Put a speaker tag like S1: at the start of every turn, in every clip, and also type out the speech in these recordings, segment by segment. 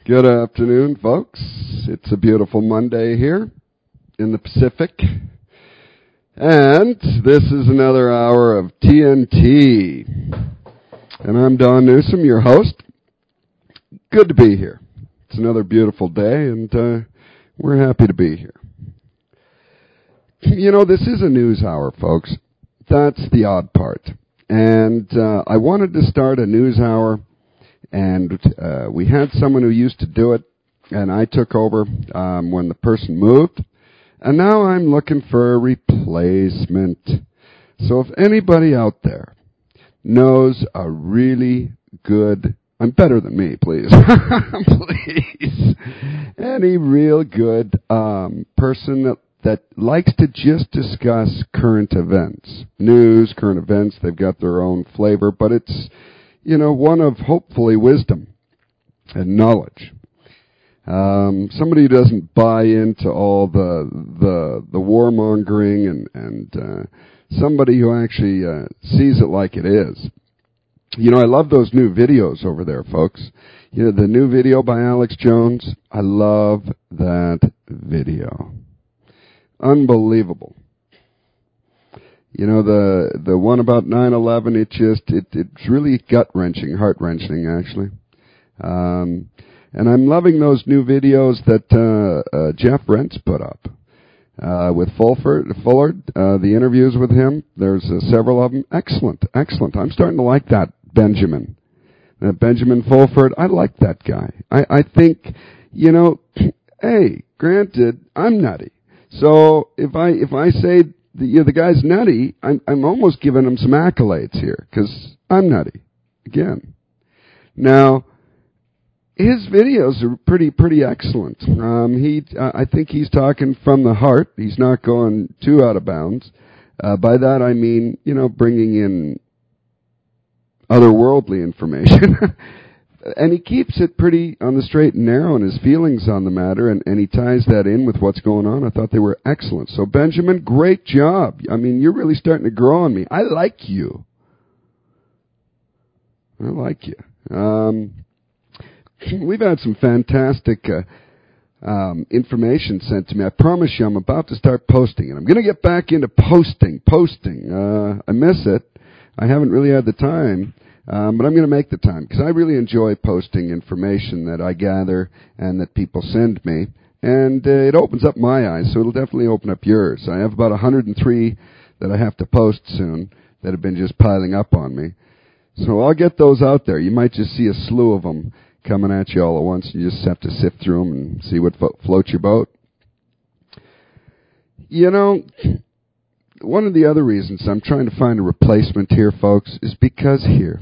S1: Good afternoon, folks. It's a beautiful Monday here in the Pacific. And this is another hour of TNT. And I'm Don Newsom, your host. Good to be here. It's another beautiful day, and we're happy to be here. You know, this is a news hour, folks. That's the odd part. And I wanted to start a news hour, and we had someone who used to do it, and I took over when the person moved. And now I'm looking for a replacement. So if anybody out there knows a really good, I'm better than me, please. Please. Any real good person that likes to just discuss current events. News, current events, they've got their own flavor, but it's, you know, one of hopefully wisdom and knowledge. Somebody who doesn't buy into all the warmongering and somebody who actually sees it like it is. You know, I love those new videos over there, folks. You know, the new video by Alex Jones, I love that video. Unbelievable. You know, the one about 9/11, it's really gut-wrenching, heart-wrenching, actually. And I'm loving those new videos that Jeff Rentz put up with Fullard, the interviews with him. There's several of them. Excellent, excellent. I'm starting to like that Benjamin Fulford. I like that guy. I think, you know, hey, granted, I'm nutty. So if I say the guy's nutty, I'm almost giving him some accolades here because I'm nutty again. Now, his videos are pretty excellent. I think he's talking from the heart. He's not going too out of bounds. By that I mean, you know, bringing in otherworldly information. And he keeps it pretty on the straight and narrow in his feelings on the matter, and he ties that in with what's going on. I thought they were excellent. So, Benjamin, great job. I mean, you're really starting to grow on me. I like you. I like you. We've had some fantastic information sent to me. I promise you I'm about to start posting, and I'm going to get back into posting. I miss it. I haven't really had the time. But I'm going to make the time because I really enjoy posting information that I gather and that people send me. And it opens up my eyes, so it'll definitely open up yours. I have about 103 that I have to post soon that have been just piling up on me. So I'll get those out there. You might just see a slew of them coming at you all at once. You just have to sift through them and see what floats your boat. You know, one of the other reasons I'm trying to find a replacement here, folks, is because here,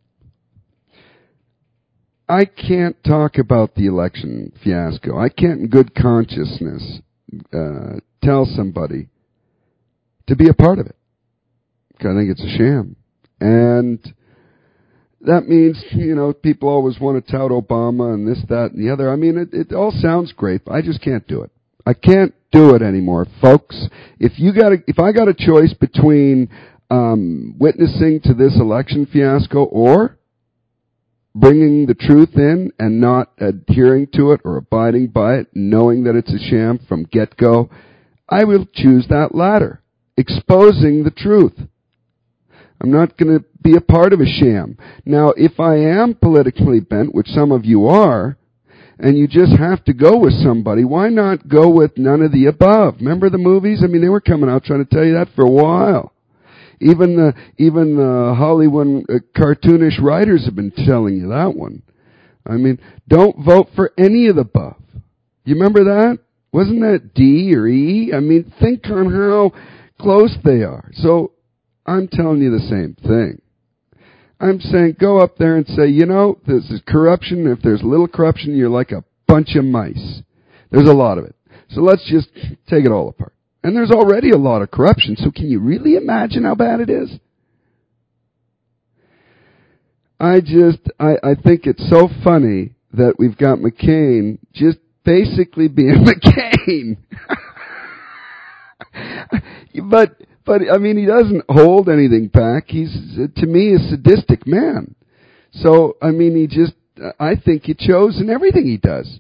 S1: I can't talk about the election fiasco. I can't in good consciousness tell somebody to be a part of it. I think it's a sham. And that means, you know, people always want to tout Obama and this, that, and the other. I mean, it all sounds great, but I just can't do it. I can't do it anymore, folks. If I got a choice between witnessing to this election fiasco or bringing the truth in and not adhering to it or abiding by it, knowing that it's a sham from get-go, I will choose that latter, exposing the truth. I'm not going to be a part of a sham. Now, if I am politically bent, which some of you are, and you just have to go with somebody, why not go with none of the above? Remember the movies? I mean, they were coming out trying to tell you that for a while. Even the Hollywood cartoonish writers have been telling you that one. I mean, don't vote for any of the above. You remember that? Wasn't that D or E? I mean, think on how close they are. So I'm telling you the same thing. I'm saying go up there and say, you know, this is corruption. If there's a little corruption, you're like a bunch of mice. There's a lot of it. So let's just take it all apart. And there's already a lot of corruption, so can you really imagine how bad it is? I think it's so funny that we've got McCain just basically being McCain. But I mean, he doesn't hold anything back. He's, to me, a sadistic man. So, I mean, he just I think he chose in everything he does.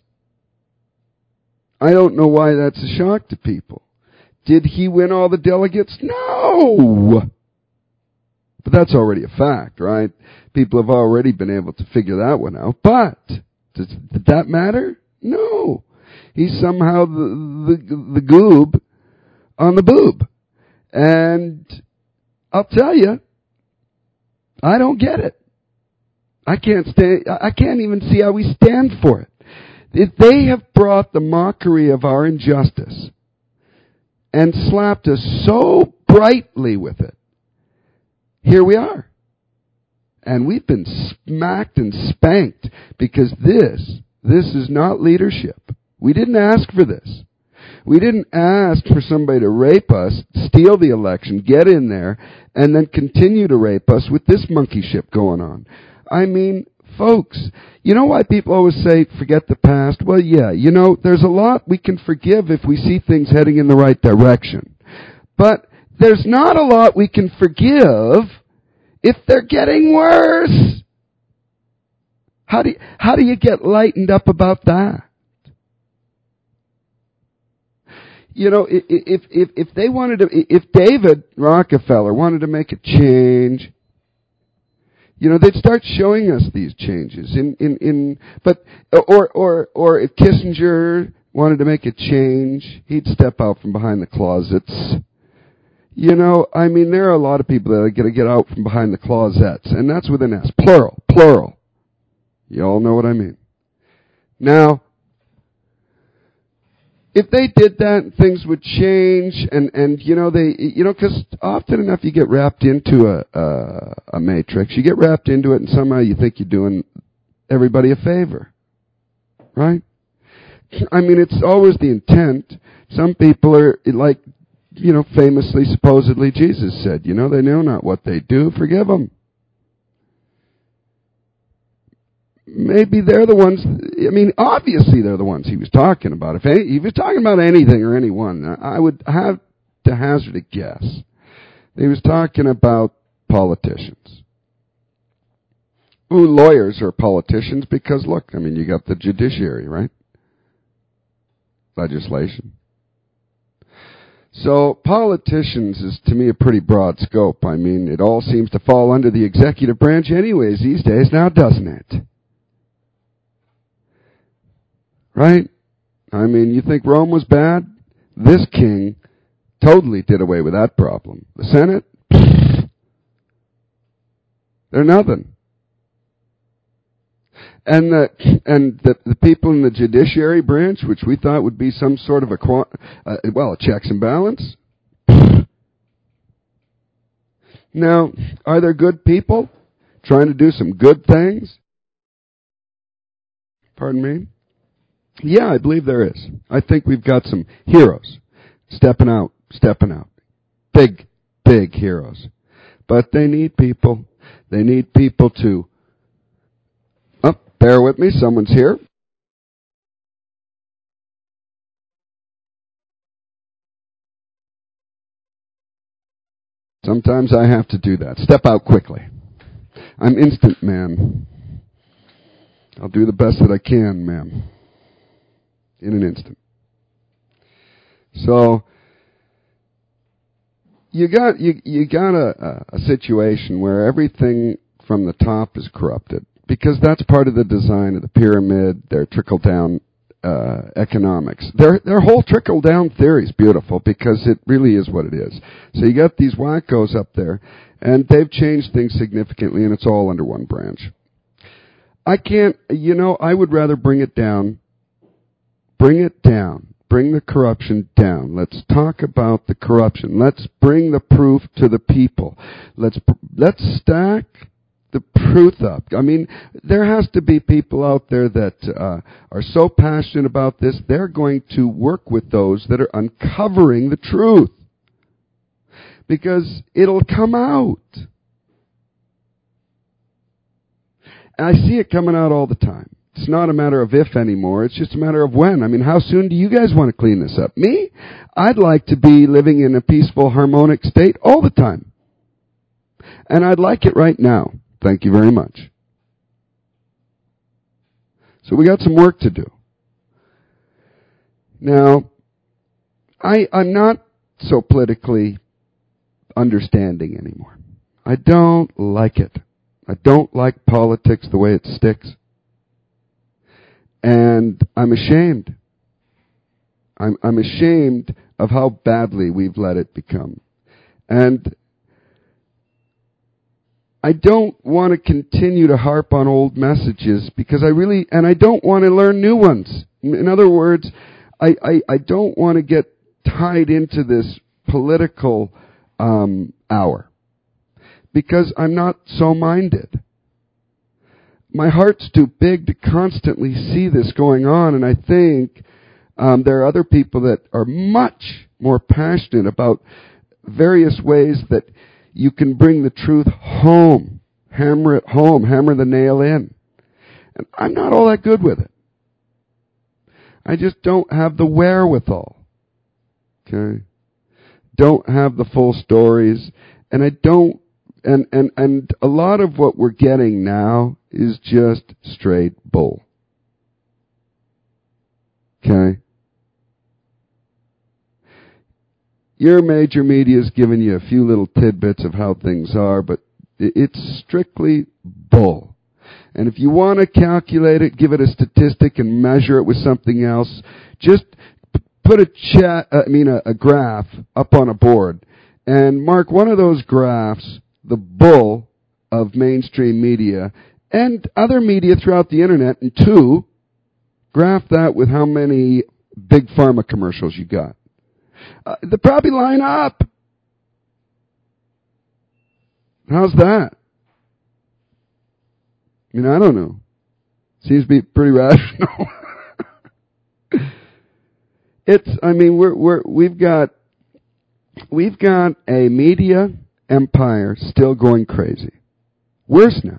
S1: I don't know why that's a shock to people. Did he win all the delegates? No! But that's already a fact, right? People have already been able to figure that one out. But did that matter? No. He's somehow the goob on the boob. And I'll tell you, I don't get it. I can't even see how we stand for it. If they have brought the mockery of our injustice and slapped us so brightly with it, here we are. And we've been smacked and spanked because this is not leadership. We didn't ask for this. We didn't ask for somebody to rape us, steal the election, get in there, and then continue to rape us with this monkey ship going on. I mean, folks, you know why people always say, forget the past? Well, yeah, there's a lot we can forgive if we see things heading in the right direction. But there's not a lot we can forgive if they're getting worse. How do you get lightened up about that? If David Rockefeller wanted to make a change, they'd start showing us these changes or if Kissinger wanted to make a change, he'd step out from behind the closets. There are a lot of people that are going to get out from behind the closets, and that's with an S. Plural. You all know what I mean. Now, if they did that, things would change, because often enough you get wrapped into a matrix. You get wrapped into it, and somehow you think you're doing everybody a favor, right? It's always the intent. Some people are like, famously, supposedly, Jesus said, they know not what they do. Forgive them. Maybe they're the ones, obviously they're the ones he was talking about. If he was talking about anything or anyone, I would have to hazard a guess. He was talking about politicians. Ooh, lawyers are politicians because, look, you got the judiciary, right? Legislation. So politicians is, to me, a pretty broad scope. It all seems to fall under the executive branch anyways these days now, doesn't it? Right? You think Rome was bad? This king totally did away with that problem. The Senate? They're nothing. And the people in the judiciary branch, which we thought would be some sort of a checks and balance. Now, are there good people trying to do some good things? Pardon me? Yeah, I believe there is. I think we've got some heroes stepping out. Big heroes. But they need people. They need people to... Oh, bear with me, someone's here. Sometimes I have to do that. Step out quickly. I'm instant, man. I'll do the best that I can, ma'am. In an instant. So you got a situation where everything from the top is corrupted, because that's part of the design of the pyramid, their trickle down economics. Their whole trickle down theory is beautiful because it really is what it is. So you got these wackos up there, and they've changed things significantly, and it's all under one branch. I would rather bring it down. Bring it down. Bring the corruption down. Let's talk about the corruption. Let's bring the proof to the people. Let's stack the truth up. There has to be people out there that are so passionate about this, they're going to work with those that are uncovering the truth. Because it'll come out. And I see it coming out all the time. It's not a matter of if anymore. It's just a matter of when. How soon do you guys want to clean this up? Me? I'd like to be living in a peaceful, harmonic state all the time. And I'd like it right now. Thank you very much. So we got some work to do. Now, I'm not so politically understanding anymore. I don't like it. I don't like politics the way it sticks. And I'm ashamed. I'm ashamed of how badly we've let it become. And I don't want to continue to harp on old messages because I don't want to learn new ones. In other words, I don't want to get tied into this political hour because I'm not so minded. My heart's too big to constantly see this going on, and I think there are other people that are much more passionate about various ways that you can bring the truth home, hammer it home, hammer the nail in. And I'm not all that good with it. I just don't have the wherewithal. Okay? Don't have the full stories, and I don't, and a lot of what we're getting now is just straight bull. Okay? Your major media is giving you a few little tidbits of how things are, but it's strictly bull. And if you want to calculate it, give it a statistic and measure it with something else, just put a graph up on a board and mark one of those graphs the bull of mainstream media and other media throughout the internet, and two, graph that with how many big pharma commercials you got. They probably line up. How's that? I mean, I don't know. Seems to be pretty rational. We've got a media empire still going crazy. Worse now.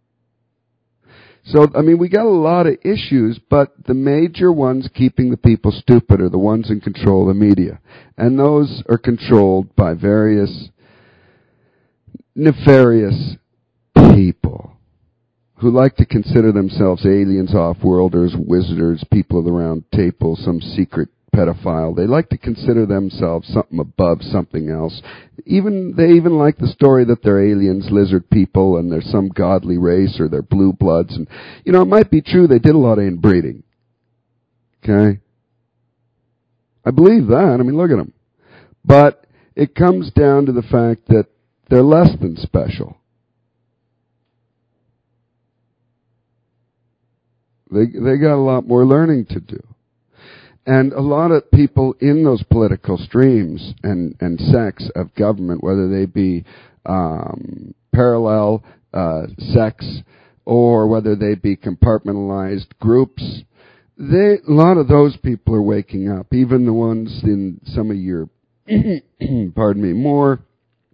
S1: So, we got a lot of issues, but the major ones keeping the people stupid are the ones in control of the media. And those are controlled by various nefarious people who like to consider themselves aliens, off-worlders, wizards, people of the round table, some secret pedophile. They like to consider themselves something above something else. They even like the story that they're aliens, lizard people, and they're some godly race, or they're blue bloods. And, it might be true they did a lot of inbreeding. Okay? I believe that. Look at them. But it comes down to the fact that they're less than special. They got a lot more learning to do. And a lot of people in those political streams and sects of government, whether they be parallel sects or whether they be compartmentalized groups, a lot of those people are waking up. Even the ones in some of your, more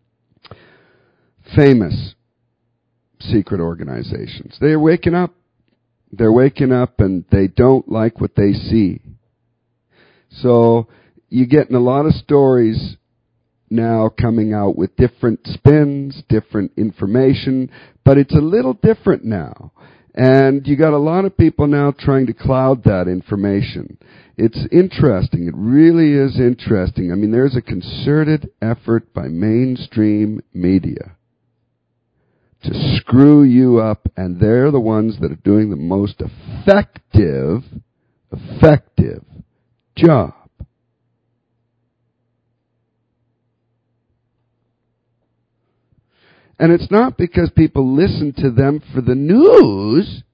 S1: famous secret organizations. They're waking up. They're waking up and they don't like what they see. So you're getting a lot of stories now coming out with different spins, different information, but it's a little different now. And you got a lot of people now trying to cloud that information. It's interesting. It really is interesting. There's a concerted effort by mainstream media to screw you up, and they're the ones that are doing the most effective job. And it's not because people listen to them for the news,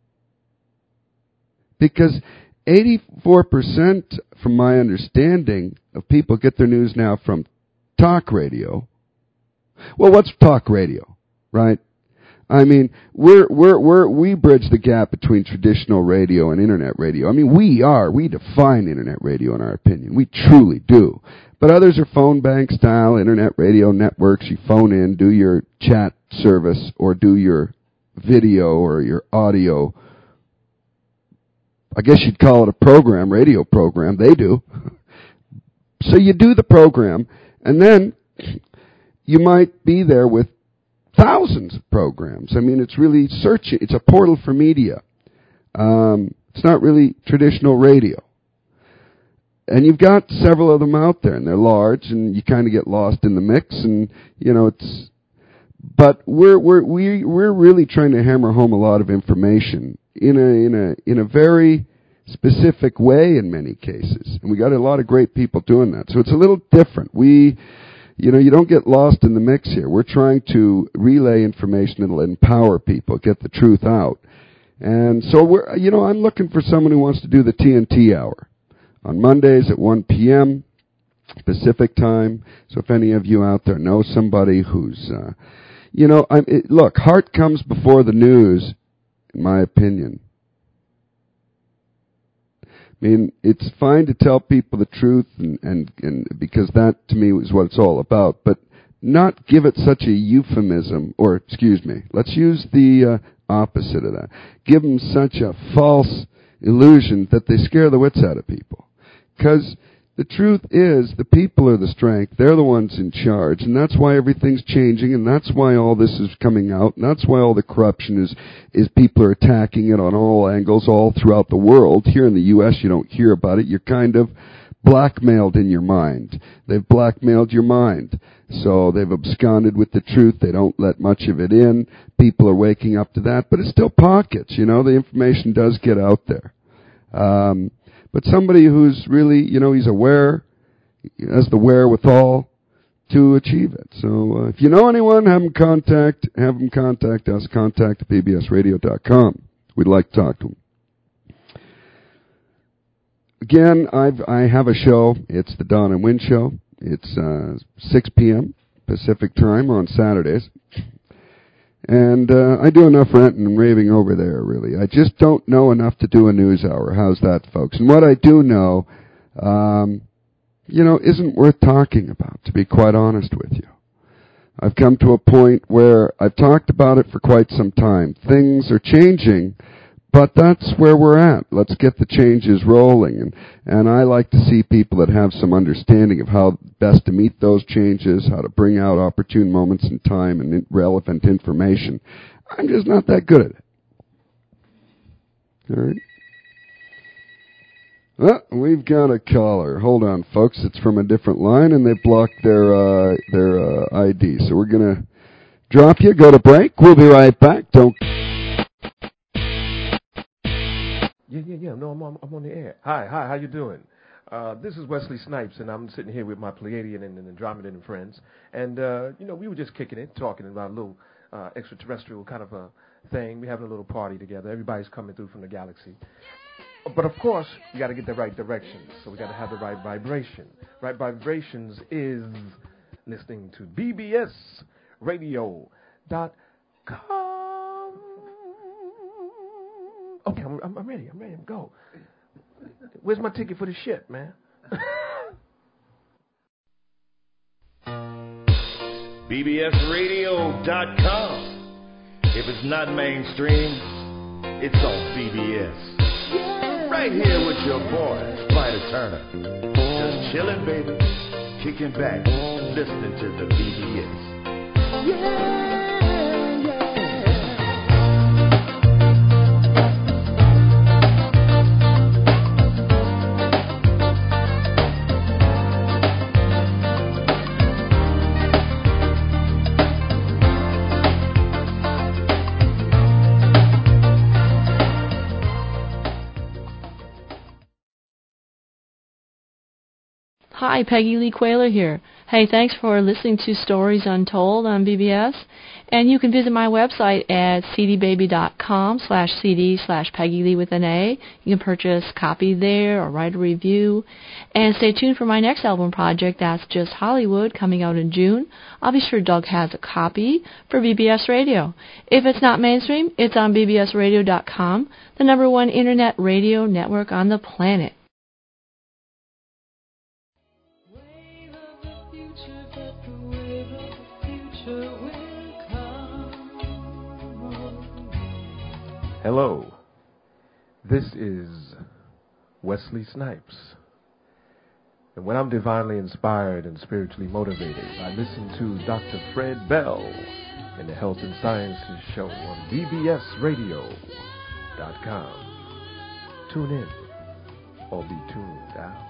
S1: because 84%, from my understanding, of people get their news now from talk radio. Well, what's talk radio, right? We bridge the gap between traditional radio and internet radio. We define internet radio in our opinion. We truly do. But others are phone bank style internet radio networks. You phone in, do your chat service, or do your video or your audio. I guess you'd call it a program, radio program. They do. So you do the program, and then you might be there with thousands of programs. It's really searching. It's a portal for media. It's not really traditional radio. And you've got several of them out there, and they're large, and you kind of get lost in the mix, and, you know, it's... But we're really trying to hammer home a lot of information in a very specific way in many cases, and we got a lot of great people doing that. So it's a little different. You don't get lost in the mix here. We're trying to relay information that'll empower people, get the truth out, and so I'm looking for someone who wants to do the TNT hour on Mondays at 1 p.m. Pacific time. So if any of you out there know somebody who's look, heart comes before the news, in my opinion. I mean, it's fine to tell people the truth, and because that, to me, is what it's all about, but not give it such a euphemism, or, excuse me, let's use the opposite of that. Give them such a false illusion that they scare the wits out of people. Because the truth is, the people are the strength. They're the ones in charge, and that's why everything's changing, and that's why all this is coming out, and that's why all the corruption is people are attacking it on all angles all throughout the world. Here in the U.S., you don't hear about it. You're kind of blackmailed in your mind. They've blackmailed your mind. So they've absconded with the truth. They don't let much of it in. People are waking up to that, but it's still pockets, the information does get out there. But somebody who's really, he's aware, has the wherewithal to achieve it. So if you know anyone, have them contact us, contact bbsradio.com. We'd like to talk to them. Again, I have a show. It's the Don and Win Show. It's 6 p.m. Pacific time on Saturdays. And I do enough ranting and raving over there, really. I just don't know enough to do a news hour. How's that, folks? And what I do know, isn't worth talking about, to be quite honest with you. I've come to a point where I've talked about it for quite some time. Things are changing, but that's where we're at. Let's get the changes rolling. And I like to see people that have some understanding of how best to meet those changes, how to bring out opportune moments in time and relevant information. I'm just not that good at it. All right. Well, we've got a caller. Hold on, folks. It's from a different line, and they blocked their ID. So we're going to drop you, go to break. We'll be right back. Don't...
S2: Yeah. No, I'm on the air. Hi, how you doing? This is Wesley Snipes, and I'm sitting here with my Pleiadian and Andromedan friends. And, we were just kicking it, talking about a little extraterrestrial kind of a thing. We're having a little party together. Everybody's coming through from the galaxy. But, of course, you got to get the right direction. So we got to have the right vibration. Right vibrations is listening to bbsradio.com. Okay, I'm ready. I'm go. Where's my ticket for the ship, man?
S3: bbsradio.com. If it's not mainstream, it's on BBS. Right here with your boy, Spider Turner. Just chilling, baby. Kicking back, listening to the BBS. Yeah.
S4: Hi, Peggy Lee Quayler here. Hey, thanks for listening to Stories Untold on BBS. And you can visit my website at cdbaby.com/cd/Peggy Lee with an A. You can purchase a copy there or write a review. And stay tuned for my next album project, That's Just Hollywood, coming out in June. I'll be sure Doug has a copy for BBS Radio. If it's not mainstream, it's on bbsradio.com, the #1 internet radio network on the planet.
S2: Hello, this is Wesley Snipes. And when I'm divinely inspired and spiritually motivated, I listen to Dr. Fred Bell in the Health and Sciences Show on bbsradio.com. tune in or be tuned out.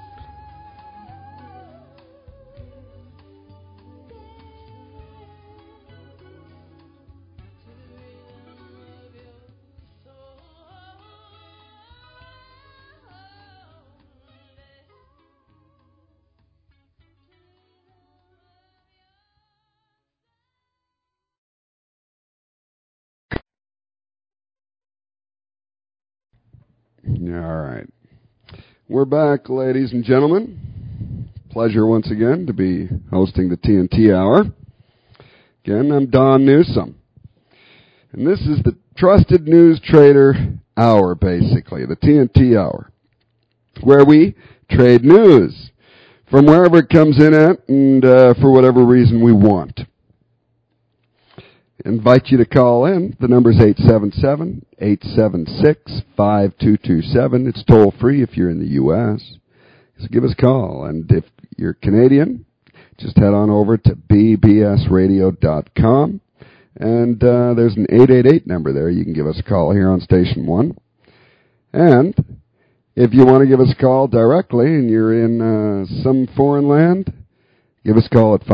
S1: All right. We're back, ladies and gentlemen. Pleasure once again to be hosting the TNT Hour. Again, I'm Don Newsom. And this is the Trusted News Trader Hour, basically, the TNT Hour, where we trade news from wherever it comes in at and for whatever reason we want. Invite you to call in. The number's 877-876-5227. It's toll free if you're in the U.S. So give us a call. And if you're Canadian, just head on over to bbsradio.com. And there's an 888 number there. You can give us a call here on Station 1. And if you want to give us a call directly and you're in some foreign land, give us a call at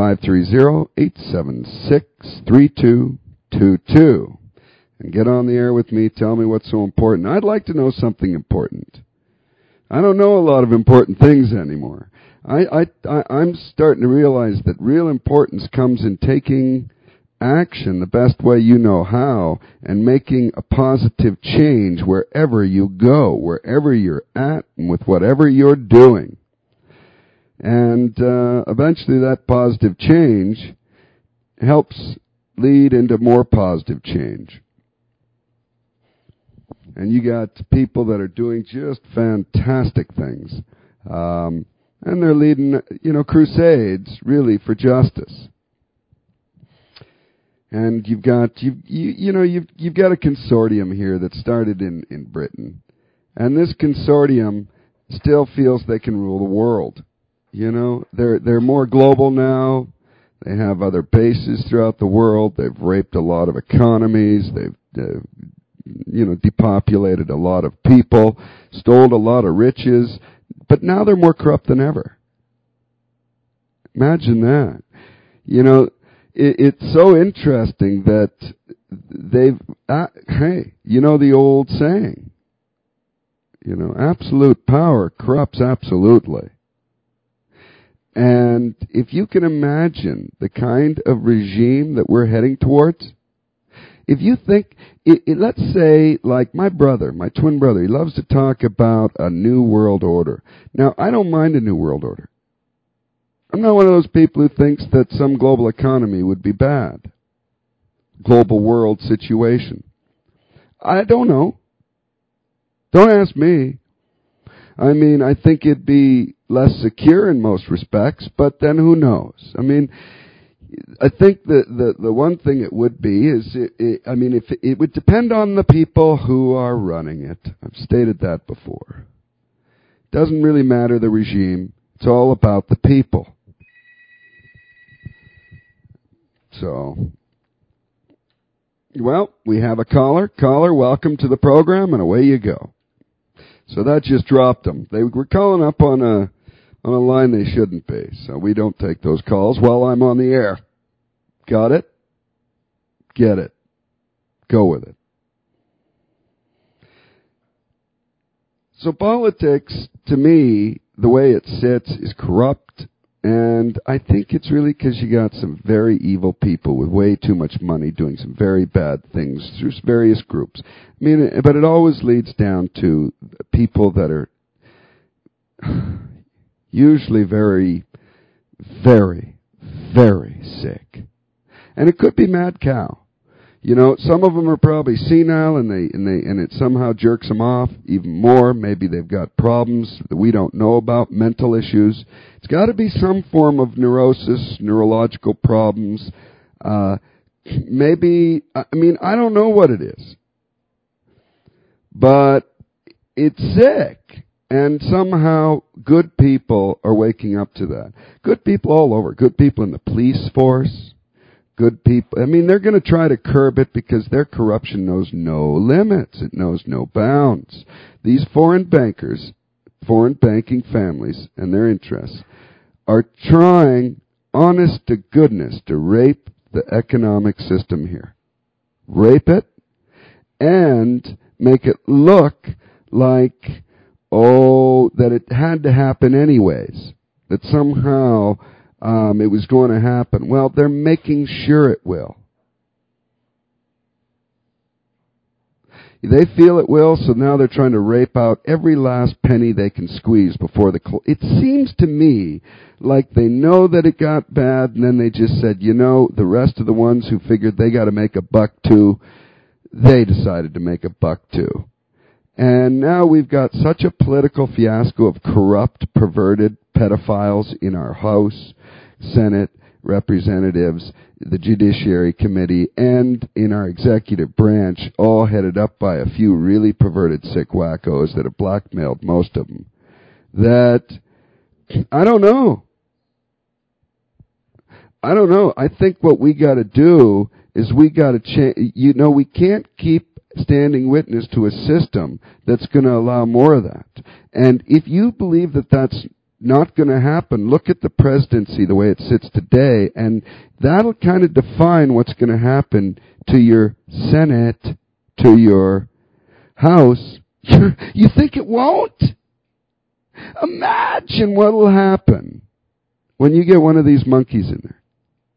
S1: 530-876-3222 and get on the air with me. Tell me what's so important. I'd like to know something important. I don't know a lot of important things anymore. I'm starting to realize that real importance comes in taking action the best way you know how and making a positive change wherever you go, wherever you're at, and with whatever you're doing. And eventually that positive change helps lead into more positive change. And you got people that are doing just fantastic things. And they're leading, crusades, really, for justice. And you've got a consortium here that started in Britain. And this consortium still feels they can rule the world. They're more global now. They have other bases throughout the world. They've raped a lot of economies. They've, depopulated a lot of people, stole a lot of riches. But now they're more corrupt than ever. Imagine that. It's so interesting that they've, the old saying, absolute power corrupts absolutely. And if you can imagine the kind of regime that we're heading towards, if you think, let's say, like my twin brother, he loves to talk about a new world order. Now, I don't mind a new world order. I'm not one of those people who thinks that some global economy would be bad. Global world situation. I don't know. Don't ask me. I mean, I think it'd be less secure in most respects, but then who knows? I mean, I think the one thing it would be is, if it would depend on the people who are running it. I've stated that before. It doesn't really matter the regime. It's all about the people. So, well, we have a caller. Caller, welcome to the program, and away you go. So that just dropped them. They were calling up on a line they shouldn't be. So we don't take those calls while I'm on the air. Got it? Get it. Go with it. So politics, to me, the way it sits is corrupt. And I think it's really because you got some very evil people with way too much money doing some very bad things through various groups. I mean, but it always leads down to people that are usually very, very, very sick. And it could be mad cow. Some of them are probably senile and it somehow jerks them off even more. Maybe they've got problems that we don't know about, mental issues. It's got to be some form of neurosis, neurological problems. Maybe, I don't know what it is. But it's sick. And somehow good people are waking up to that. Good people all over. Good people in the police force. good people. I mean, they're going to try to curb it because their corruption knows no limits. It knows no bounds. These foreign bankers, foreign banking families and their interests are trying, honest to goodness, to rape the economic system here. Rape it and make it look like, that it had to happen anyways. That somehow it was going to happen. Well, they're making sure it will. They feel it will, so now they're trying to rape out every last penny they can squeeze before it seems to me like they know that it got bad, and then they just said, the rest of the ones who figured they got to make a buck too, they decided to make a buck too. And now we've got such a political fiasco of corrupt, perverted pedophiles in our House, Senate, Representatives, the Judiciary Committee, and in our executive branch, all headed up by a few really perverted sick wackos that have blackmailed most of them. That, I don't know. I think what we got to do is we got to change. We can't keep standing witness to a system that's going to allow more of that. And if you believe that that's not going to happen, look at the presidency the way it sits today, and that'll kind of define what's going to happen to your Senate, to your House. You think it won't? Imagine what will happen when you get one of these monkeys in there.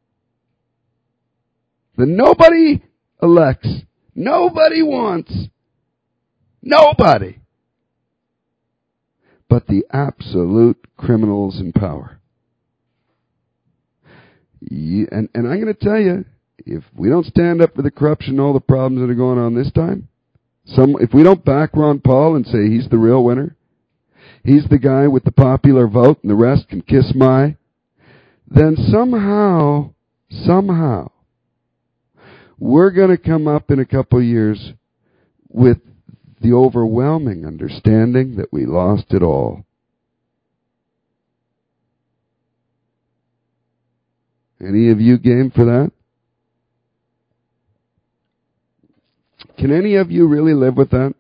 S1: That nobody elects. Nobody wants. Nobody. But the absolute criminals in power. And I'm going to tell you, if we don't stand up for the corruption and all the problems that are going on this time, if we don't back Ron Paul and say he's the real winner, he's the guy with the popular vote and the rest can kiss my, then somehow, we're going to come up in a couple of years with the overwhelming understanding that we lost it all. Any of you game for that? Can any of you really live with that?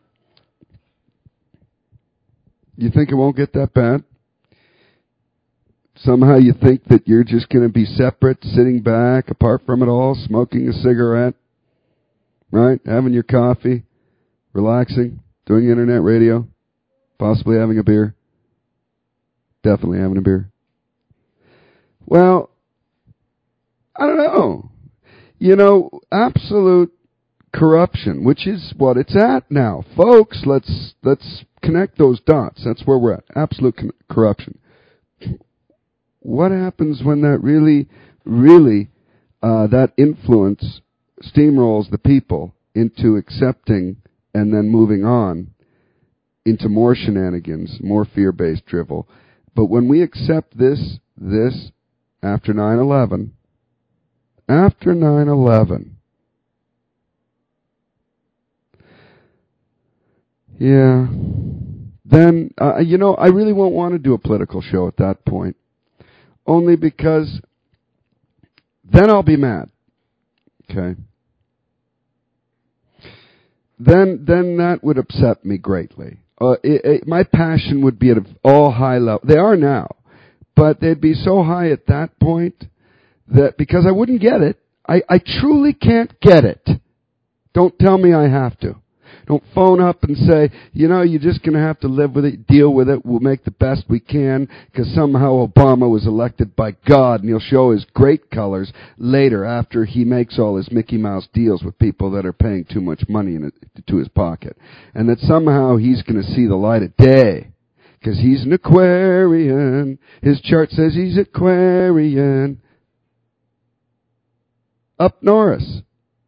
S1: You think it won't get that bad? Somehow you think that you're just going to be separate, sitting back, apart from it all, smoking a cigarette, right? Having your coffee, relaxing, doing internet radio, possibly having a beer. Definitely having a beer. Well, I don't know. Absolute corruption, which is what it's at now. Folks, let's connect those dots. That's where we're at. Absolute corruption. What happens when that really, that influence steamrolls the people into accepting and then moving on into more shenanigans, more fear-based drivel? But when we accept this after 9/11, yeah, then, I really won't want to do a political show at that point. Only because then I'll be mad. Okay? Then that would upset me greatly. My passion would be at an all high level. They are now. But they'd be so high at that point that because I wouldn't get it. I truly can't get it. Don't tell me I have to. Don't phone up and say, you're just going to have to live with it, deal with it. We'll make the best we can because somehow Obama was elected by God and he'll show his great colors later after he makes all his Mickey Mouse deals with people that are paying too much money to his pocket. And that somehow he's going to see the light of day because he's an Aquarian. His chart says he's Aquarian. Up Norris.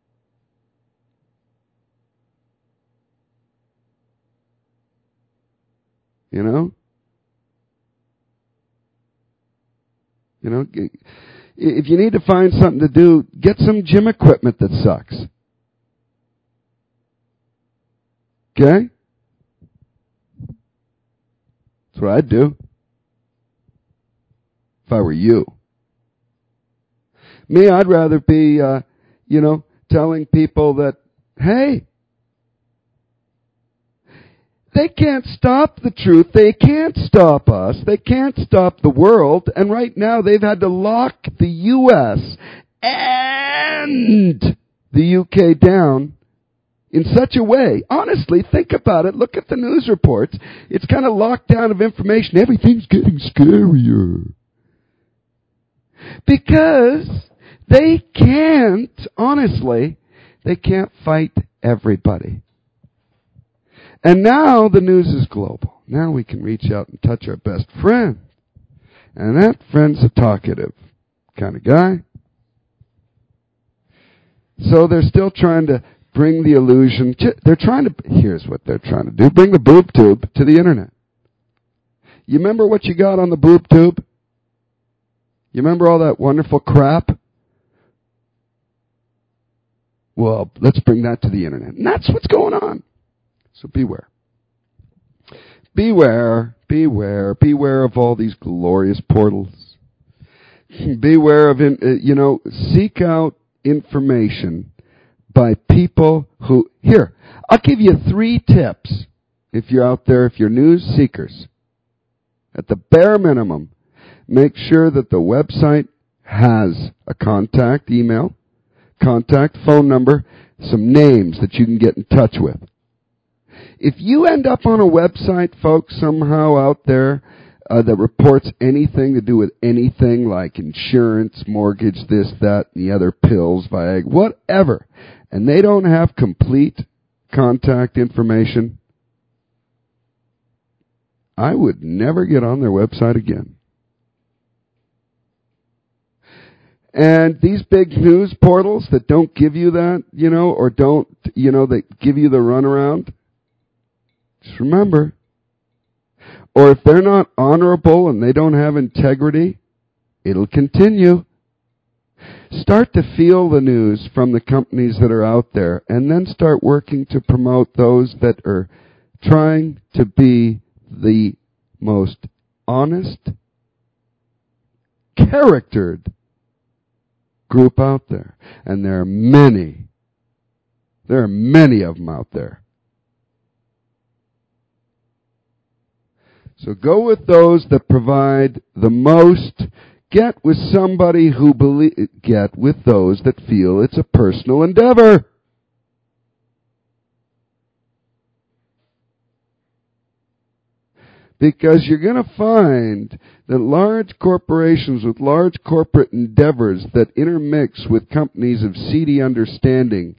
S1: If you need to find something to do, get some gym equipment that sucks. Okay? That's what I'd do if I were you. Me, I'd rather be, telling people that, hey, they can't stop the truth. They can't stop us. They can't stop the world. And right now they've had to lock the U.S. and the UK down in such a way. Honestly, think about it. Look at the news reports. It's kind of lockdown of information. Everything's getting scarier. Because they can't, honestly, they can't fight everybody. And now the news is global. Now we can reach out and touch our best friend. And that friend's a talkative kind of guy. So they're still trying to bring the illusion. Here's what they're trying to do. Bring the boob tube to the internet. You remember what you got on the boob tube? You remember all that wonderful crap? Well, let's bring that to the internet. And that's what's going on. So beware. Beware, beware, beware of all these glorious portals. Beware of, seek out information by people who, here, I'll give you 3 tips if you're out there, if you're news seekers. At the bare minimum, make sure that the website has a contact email, contact phone number, some names that you can get in touch with. If you end up on a website, folks, somehow out there that reports anything to do with anything like insurance, mortgage, this, that, and the other, pills, Viagra, whatever, and they don't have complete contact information, I would never get on their website again. And these big news portals that don't give you that, or don't, that give you the runaround, just remember, or if they're not honorable and they don't have integrity, it'll continue. Start to feel the news from the companies that are out there, and then start working to promote those that are trying to be the most honest, charactered group out there. And there are many of them out there. So go with those that provide the most. Get with somebody who get with those that feel it's a personal endeavor. Because you're going to find that large corporations with large corporate endeavors that intermix with companies of seedy understanding,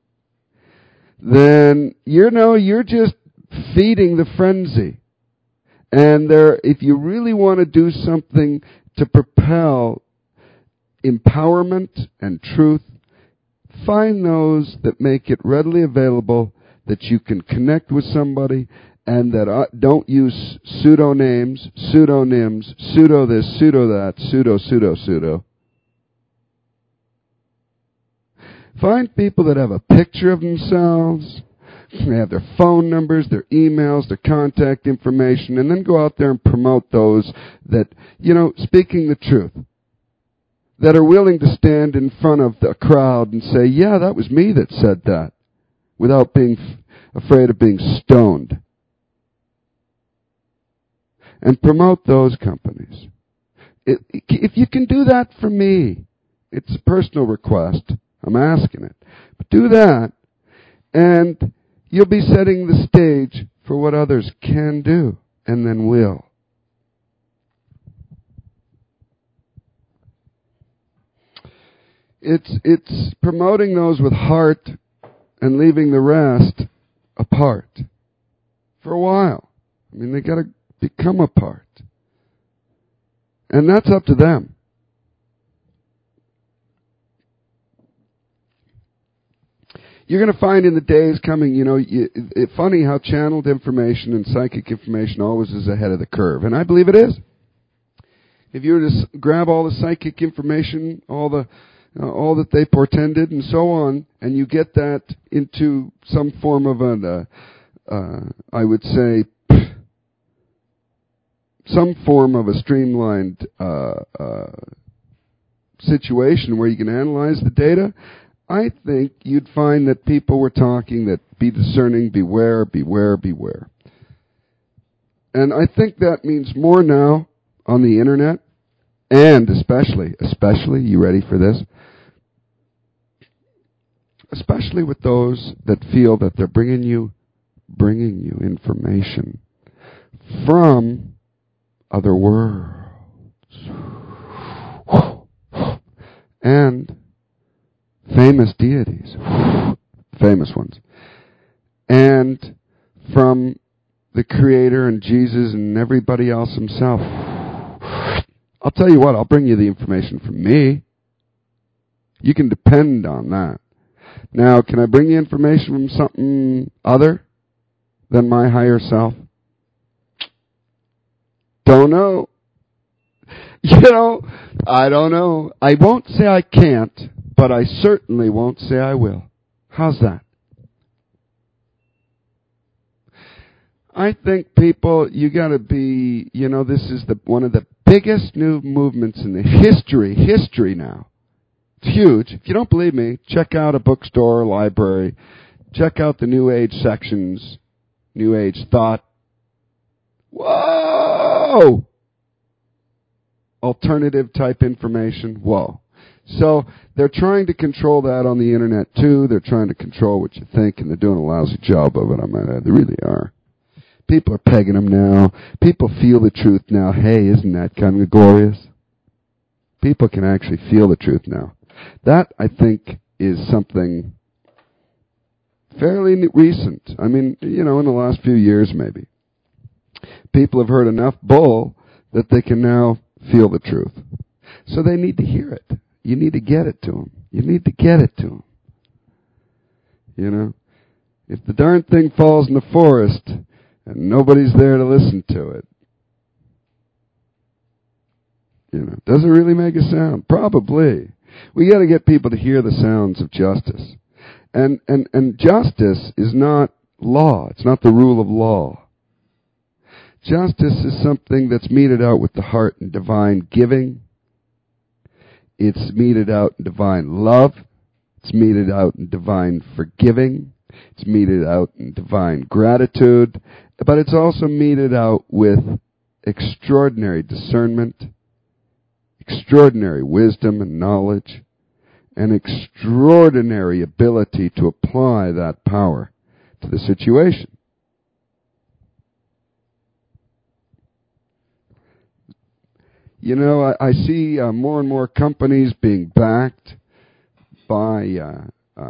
S1: then, you're just feeding the frenzy. And if you really want to do something to propel empowerment and truth, find those that make it readily available, that you can connect with somebody, and that don't use pseudonyms, pseudo this, pseudo that, pseudo. Find people that have a picture of themselves. They have their phone numbers, their emails, their contact information, and then go out there and promote those that, speaking the truth, that are willing to stand in front of the crowd and say, yeah, that was me that said that, without being afraid of being stoned. And promote those companies. If you can do that for me, it's a personal request. I'm asking it. But do that, and you'll be setting the stage for what others can do, and then will. It's promoting those with heart and leaving the rest apart. For a while. They got to become apart. And that's up to them. You're going to find in the days coming, it's funny how channeled information and psychic information always is ahead of the curve. And I believe it is. If you were to grab all the psychic information, all that they portended and so on, and you get that into some form of I would say, some form of a streamlined situation where you can analyze the data, I think you'd find that people were talking that be discerning, beware, beware, beware. And I think that means more now on the internet, and especially, you ready for this? Especially with those that feel that they're bringing you information from other worlds. And famous deities, famous ones, and from the Creator and Jesus and everybody else himself. I'll tell you what, I'll bring you the information from me. You can depend on that. Now, can I bring you information from something other than my higher self? Don't know. I don't know. I won't say I can't, but I certainly won't say I will. How's that? I think people, you got to be, this is one of the biggest new movements in the history now. It's huge. If you don't believe me, check out a bookstore or library. Check out the New Age sections, New Age thought. Whoa! Alternative type information. Whoa. So they're trying to control that on the internet too. They're trying to control what you think, and they're doing a lousy job of it. I might add, they really are. People are pegging them now. People feel the truth now. Hey, isn't that kind of glorious? People can actually feel the truth now. That, I think, is something fairly recent. I mean, in the last few years maybe. People have heard enough bull that they can now feel the truth. So they need to hear it. You need to get it to them. You need to get it to them. If the darn thing falls in the forest and nobody's there to listen to it, does it really make a sound? Probably. We got to get people to hear the sounds of justice. And justice is not law. It's not the rule of law. Justice is something that's meted out with the heart in divine giving. It's meted out in divine love. It's meted out in divine forgiving. It's meted out in divine gratitude. But it's also meted out with extraordinary discernment, extraordinary wisdom and knowledge, and extraordinary ability to apply that power to the situation. I see more and more companies being backed by, I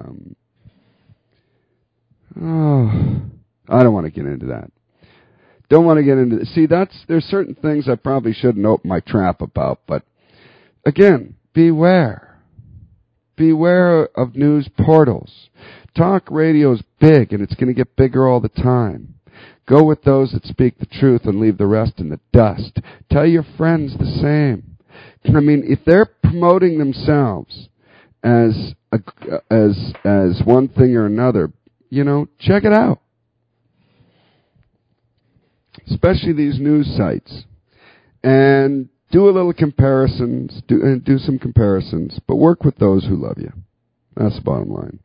S1: don't want to get into that. Don't want to get into it. See, there's certain things I probably shouldn't open my trap about, but again, beware. Beware of news portals. Talk radio's big, and it's going to get bigger all the time. Go with those that speak the truth and leave the rest in the dust. Tell your friends the same. I mean, if they're promoting themselves as one thing or another, check it out. Especially these news sites. And do a little comparisons, do some comparisons, but work with those who love you. That's the bottom line.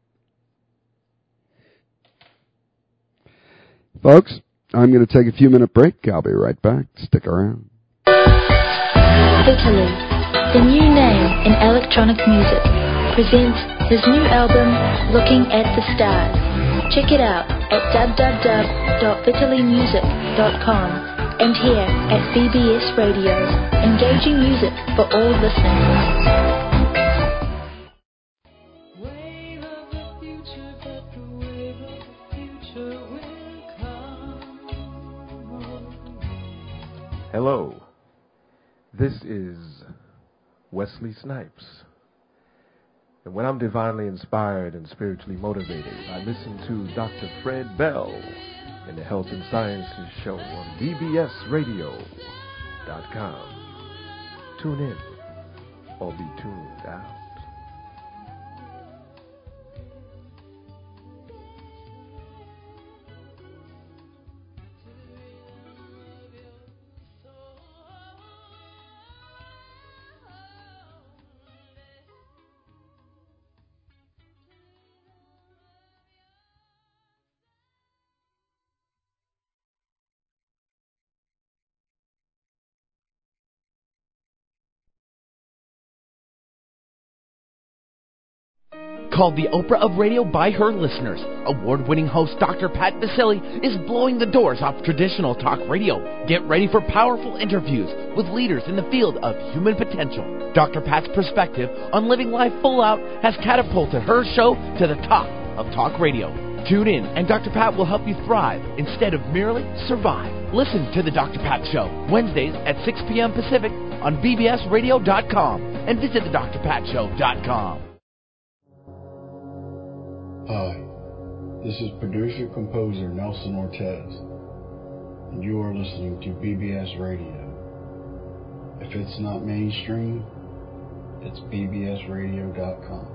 S1: Folks, I'm going to take a few-minute break. I'll be right back. Stick around.
S5: Italy, the new name in electronic music, presents his new album, Looking at the Stars. Check it out at www.vitalymusic.com and here at BBS Radio, engaging music for all listeners.
S2: Hello, this is Wesley Snipes. And when I'm divinely inspired and spiritually motivated, I listen to Dr. Fred Bell in the Health and Sciences Show on bbsradio.com. Tune in or be tuned out.
S6: Called the Oprah of Radio by her listeners, award-winning host Dr. Pat Basile is blowing the doors off traditional talk radio. Get ready for powerful interviews with leaders in the field of human potential. Dr. Pat's perspective on living life full out has catapulted her show to the top of talk radio. Tune in, and Dr. Pat will help you thrive instead of merely survive. Listen to The Dr. Pat Show, Wednesdays at 6 p.m. Pacific on bbsradio.com and visit thedrpatshow.com.
S7: Hi, this is producer-composer Nelson Ortez, and you are listening to BBS Radio. If it's not mainstream, it's bbsradio.com.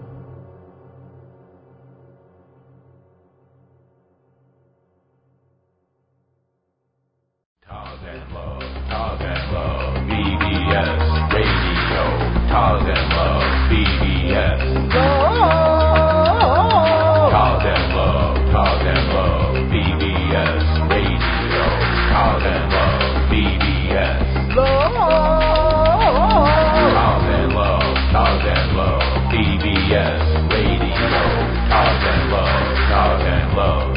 S3: Talk and love, BBS Radio. Talk and love, BBS. Talk and love, BBS Radio. Talk and love, BBS. Talk and love, BBS Radio. Talk and love, Talk and love,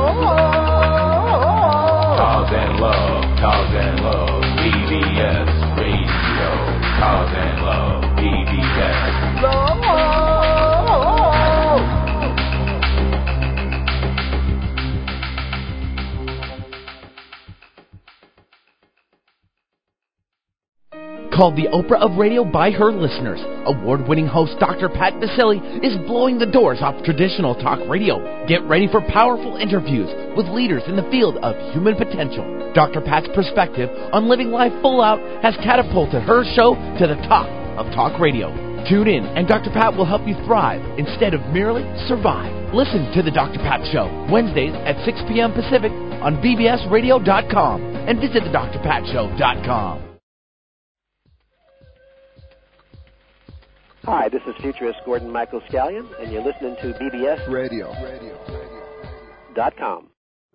S3: BBS Radio. Talk and love, BBS.
S6: Called the Oprah of Radio by her listeners, award-winning host Dr. Pat Basile is blowing the doors off traditional talk radio. Get ready for powerful interviews with leaders in the field of human potential. Dr. Pat's perspective on living life full out has catapulted her show to the top of talk radio. Tune in, and Dr. Pat will help you thrive instead of merely survive. Listen to The Dr. Pat Show, Wednesdays at 6 p.m. Pacific on bbsradio.com and visit thedrpatshow.com.
S8: Hi, this is futurist Gordon Michael Scallion, and you're listening to BBS
S1: Radio.
S8: .com.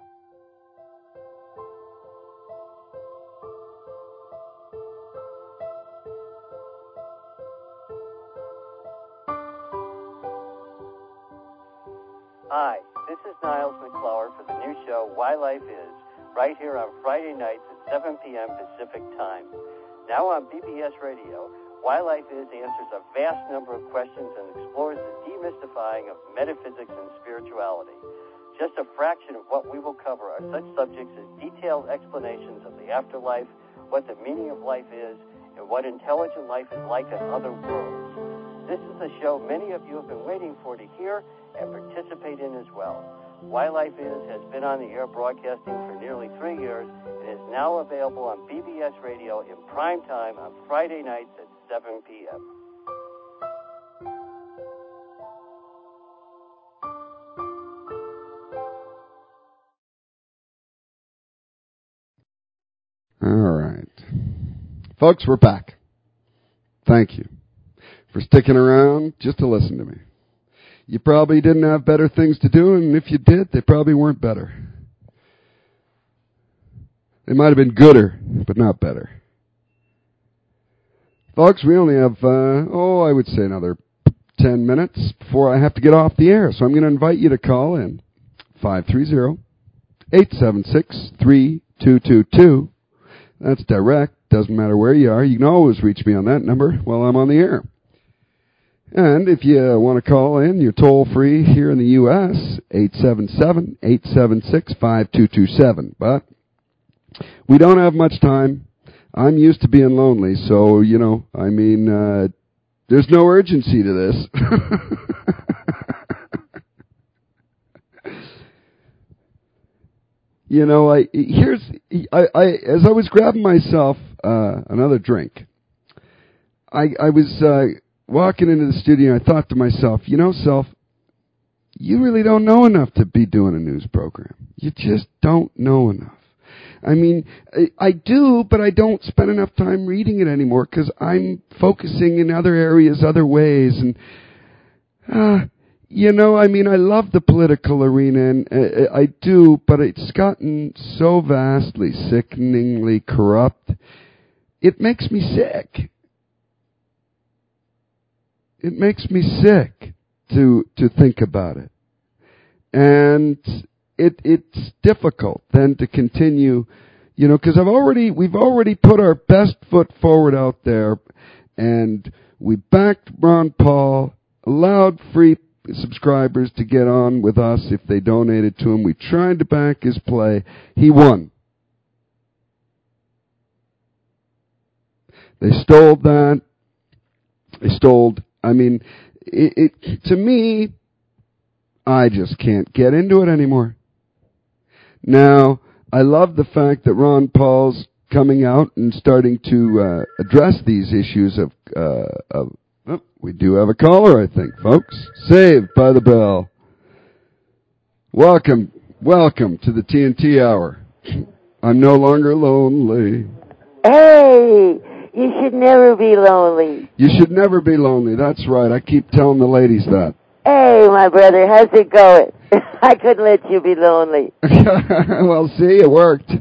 S8: Hi, this is Niles McClure for the new show Why Life Is, right here on Friday nights at 7 p.m. Pacific Time. Now on BBS Radio, Why Life Is answers a vast number of questions and explores the demystifying of metaphysics and spirituality. Just a fraction of what we will cover are such subjects as detailed explanations of the afterlife, what the meaning of life is, and what intelligent life is like in other worlds. This is the show many of you have been waiting for to hear and participate in as well. Why Life Is has been on the air broadcasting for nearly 3 years and is now available on BBS Radio in prime time on Friday nights at 7 p.m.
S1: All right. Folks, we're back. Thank you for sticking around just to listen to me. You probably didn't have better things to do, and if you did, they probably weren't better. They might have been gooder, but not better. Folks, we only have, I would say another 10 minutes before I have to get off the air, so I'm going to invite you to call in 530-876-3222. That's direct. Doesn't matter where you are. You can always reach me on that number while I'm on the air. And if you want to call in, you're toll-free here in the U.S., 877-876-5227. But we don't have much time. I'm used to being lonely, so, there's no urgency to this. As I was grabbing myself another drink, I was walking into the studio, and I thought to myself, Self, you really don't know enough to be doing a news program. You just don't know enough. I mean, I do, but I don't spend enough time reading it anymore because I'm focusing in other areas, other ways. And, I love the political arena, and I do, but it's gotten so vastly, sickeningly corrupt. It makes me sick. It makes me sick. to think about it. And it's difficult then to continue, because we've already put our best foot forward out there, and we backed Ron Paul, allowed free subscribers to get on with us if they donated to him. We tried to back his play. He won. They stole that. To me, I just can't get into it anymore. Now, I love the fact that Ron Paul's coming out and starting to address these issues of we do have a caller, I think, folks. Saved by the bell. Welcome to the TNT Hour. I'm no longer lonely.
S9: Hey, you should never be lonely.
S1: You should never be lonely. That's right. I keep telling the ladies that.
S9: Hey, my brother, how's it going? I couldn't let you be lonely.
S1: Well, see, it worked.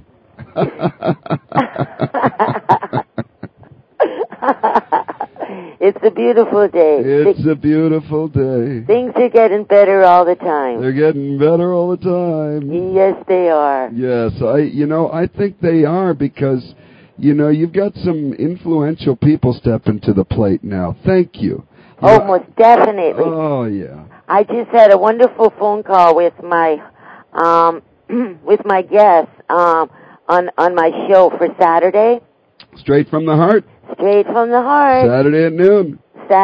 S9: It's a beautiful day.
S1: It's a beautiful day.
S9: Things are getting better all the time.
S1: They're getting better all the time.
S9: Yes, they are.
S1: Yes, I think they are because, you've got some influential people stepping to the plate now. Thank you.
S9: Most definitely.
S1: Oh, yeah.
S9: I just had a wonderful phone call with my guest on my show for Saturday.
S1: Straight from the heart.
S9: Straight from the heart.
S1: Saturday at noon.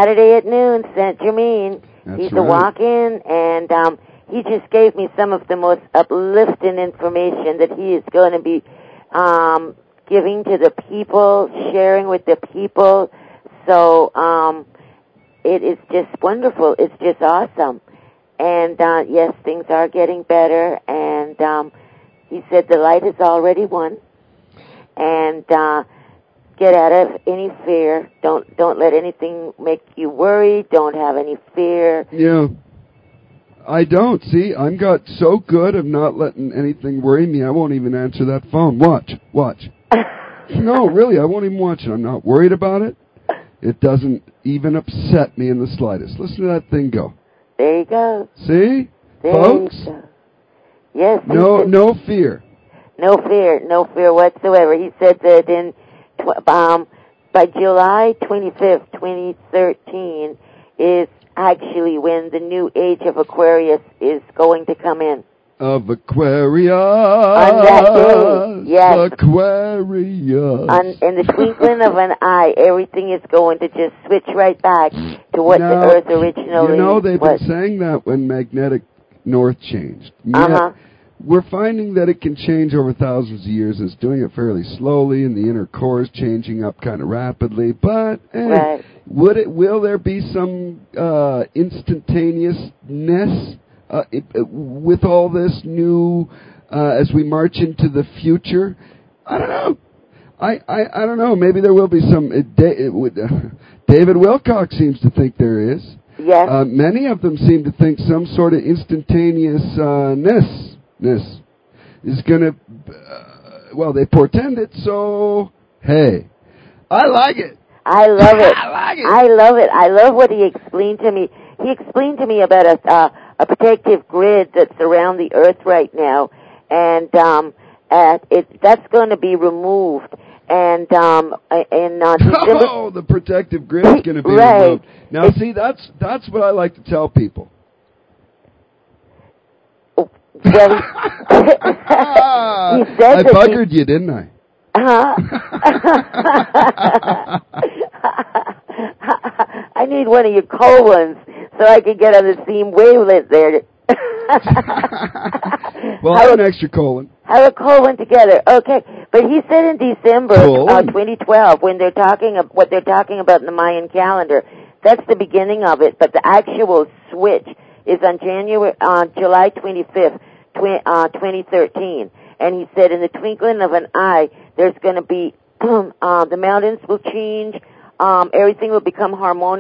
S9: St. Germain.
S1: That's
S9: He's
S1: right.
S9: a walk-in, and he just gave me some of the most uplifting information that he is going to be giving to the people, sharing with the people. So it is just wonderful. It's just awesome. And yes, things are getting better. And he said the light has already won. And get out of any fear. Don't let anything make you worry. Don't have any fear.
S1: Yeah. I don't. See, I'm got so good of not letting anything worry me, I won't even answer that phone. Watch. No, really, I won't even watch it. I'm not worried about it. It doesn't even upset me in the slightest. Listen to that thing go.
S9: There you go.
S1: See?
S9: There
S1: Folks?
S9: you go. Yes.
S1: No fear.
S9: No fear whatsoever. He said that by July 25th, 2013 is actually when the new age of Aquarius is going to come in.
S1: Of Aquarius.
S9: On that day, yes.
S1: Aquarius.
S9: In the twinkling of an eye, everything is going to just switch right back to what the Earth originally was.
S1: They've been saying that when magnetic north changed.
S9: Uh-huh.
S1: We're finding that it can change over thousands of years. It's doing it fairly slowly, and the inner core is changing up kind of rapidly. But
S9: right.
S1: Will there be some instantaneousness with all this new as we march into the future? I don't know. I don't know. Maybe there will be some. David Wilcock seems to think there is.
S9: Yes.
S1: Many of them seem to think some sort of instantaneousness is going to, they portend it, so, hey, I like it.
S9: I love it.
S1: I like it.
S9: I love it. I love what he explained to me. He explained to me about a protective grid that's around the Earth right now, and that's going to be removed. And
S1: the protective grid is going to be removed. Now, see, that's what I like to tell people.
S9: Well, he said
S1: I buggered you, didn't I?
S9: I need one of your colons so I can get on the same wavelength there.
S1: Well, I have an extra colon.
S9: Have a colon together, okay? But he said in December 2012, when what they're talking about in the Mayan calendar, that's the beginning of it. But the actual switch is on July 25th, 2013. And he said in the twinkling of an eye, there's going to be, the mountains will change, everything will become harmonious.